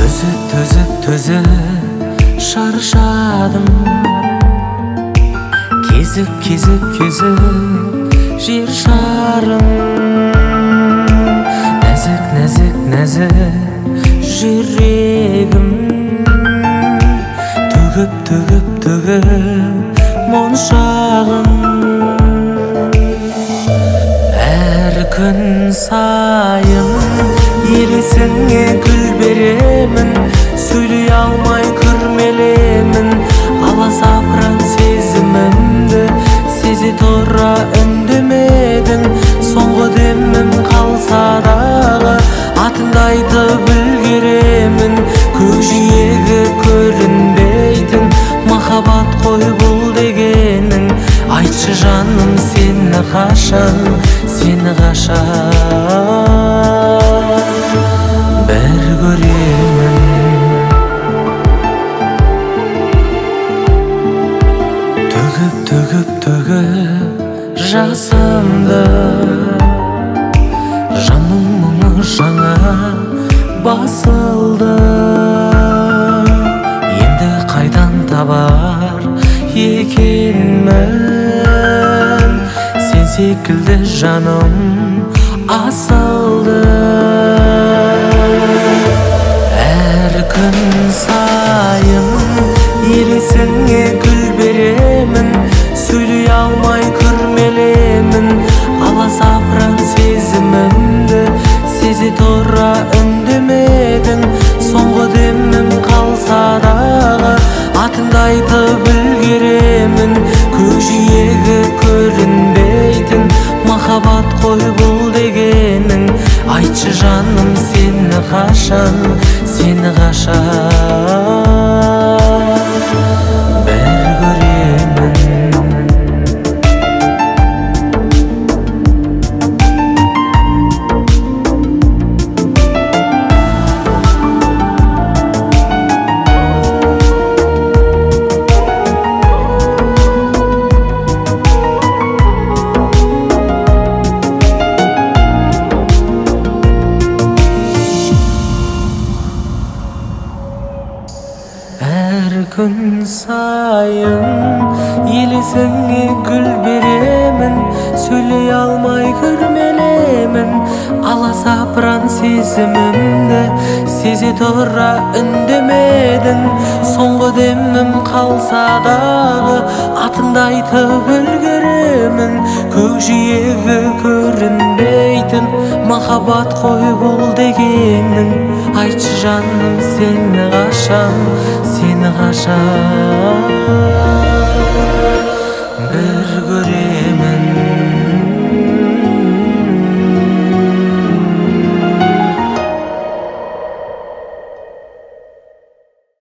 Төзіп шаршадым, кезіп жер шарын. Нәзік жүрегім төгіп моншағын. Әр күн сайын елесіңе гүл беремін, сөйлей алмай күрмелемін. Аласапыран сезімімді сезе тұра үндемедің. Соңғы демім қалса дағы атыңды айтып үлгеремін. Көкжиегі көрінбейтін махаббат қой бұл дегенің. Айтшы жаным, сені қашан бір көремін. Төгіп жасымды, жанның мұңы жаңа басылды. Енді қайдан табар екенмін, сен секілді жаным асылды. Әр күн сайын елесіңе гүл беремін, сөйлей алмай күрмелемін. Аласапыран сезімімді сезе тұра үндемедің. Соңғы демім қалса дағы атыңды айтып үлгеремін. Көкжиегі көрінбейтін махаббат қой бұл дегенің. Айтшы жаным, сені қашан бір көремін. Әр күн сайын елесіңе гүл беремін, сөйлей алмай күрмелемін. Аласапыран сезімімді сезе тұра үндемедің. Соңғы демім қалса дағы атыңды айтып үлгеремін. Көкжиегі көрінбейтін махаббат қой бұл дегенің. Айтшы жаным, сені қашан бір көремін.